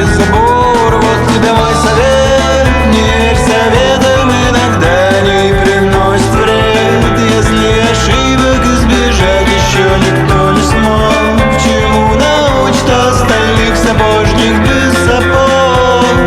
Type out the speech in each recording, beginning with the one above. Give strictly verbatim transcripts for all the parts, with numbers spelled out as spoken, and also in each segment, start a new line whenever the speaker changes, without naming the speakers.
забор. Вот тебе мой совет: не верь советам, иногда они приносят вред. Если ошибок избежать еще никто не смог, чему научит остальных сапожник без сапог?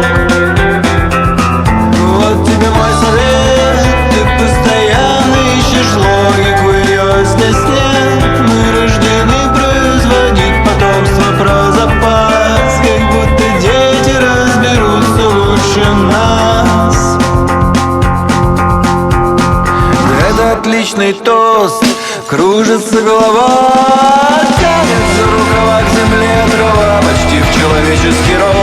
Вот тебе мой совет: ты постоянно ищешь логику, ее здесь нет. Мы рождены производить потомство про запас, как будто дети разберутся лучше нас. Это отличный тост, кружится голова, тянется рукава к земле трава почти в человеческий рост.